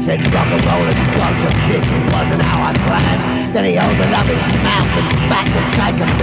Said rock and roll has gone to piss, it wasn't how I planned. Then he opened up his mouth and spat the shake and